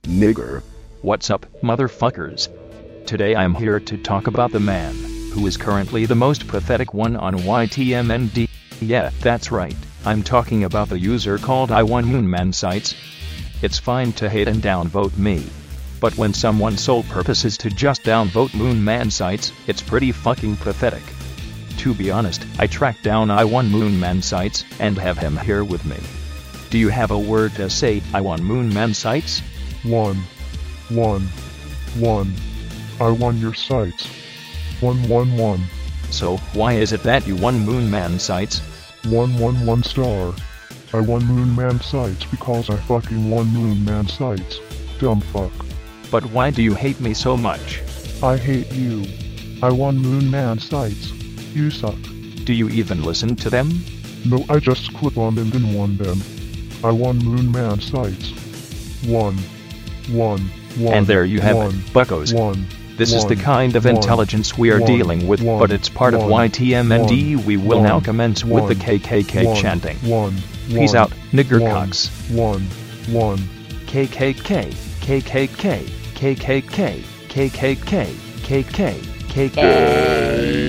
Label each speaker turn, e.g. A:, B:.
A: nigger.
B: What's up, motherfuckers? Today I'm here to talk about the man who is currently the most pathetic one on YTMND. Yeah, that's right. I'm talking about the user called I1MoonManSites. It's fine to hate and downvote me. But when someone's sole purpose is to just downvote MoonManSites, it's pretty fucking pathetic. To be honest, I tracked down I1MoonManSites and have him here with me. Do you have a word to say, I1MoonManSites?
C: One. I won your sights. 111.
B: So, why is it that you won MoonManSites?
C: 111 star. I won MoonManSites because I fucking won MoonManSites. Dumb fuck.
B: But why do you hate me so much?
C: I hate you. I won MoonManSites. You suck.
B: Do you even listen to them?
C: No, I just click on them and won them. I won MoonManSites. One.
B: And there you have it, buckos. This is the kind of intelligence we are dealing with, but it's part of YTMND. We will now commence with the KKK chanting. Peace out, nigger cocks. KKK, KKK, KKK, KKK, KKK, KKK.